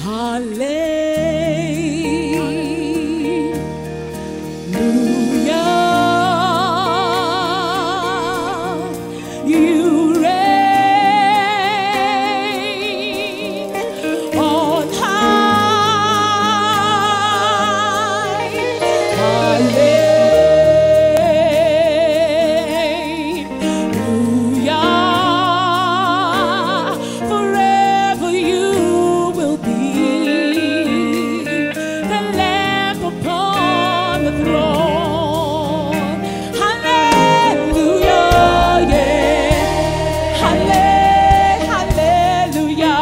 You reign on high. Hallelujah. Forever you will be the Lamb upon the throne. Hallelujah. Yeah. Hallelujah.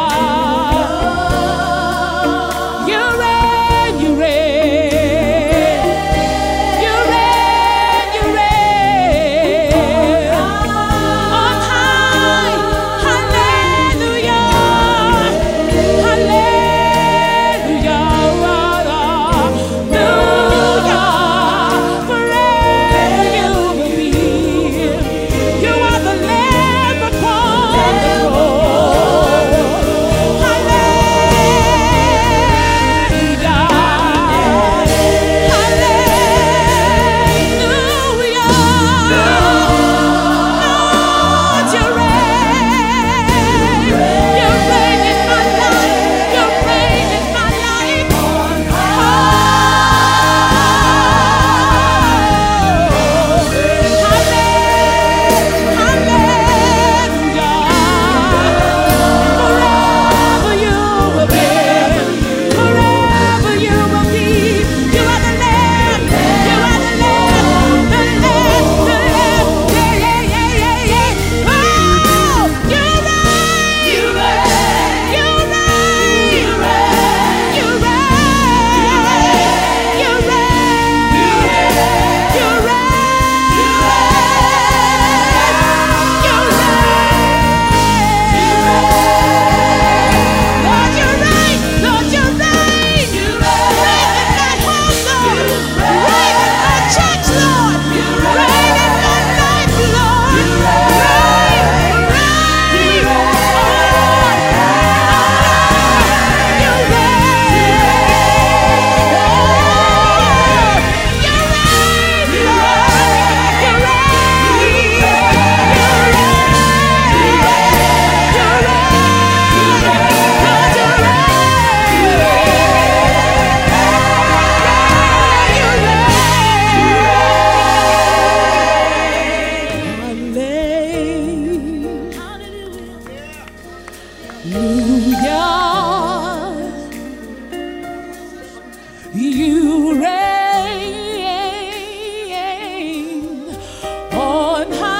You reign, you reign. You reign, you reign on high. Hallelujah. Hallelujah. Hallelujah. Forever you will be. You are the Lamb upon the throne. Hallelujah. Lord, you reign. You reign in my life. You reign in my life. Forever you will be. Forever you will be. You are the Lamb. You are the Lamb. The Lamb. The Lamb. Yeah, yeah, yeah, yeah, yeah. Oh, you reign. You reign. You reign. You reign. You reign. You reign. You reign. You Lord, you reign. Lord, you reign. You reign in my household. Reign in my church, Lord. Reign in my life, Lord. Reign. Reign. You You reign on high.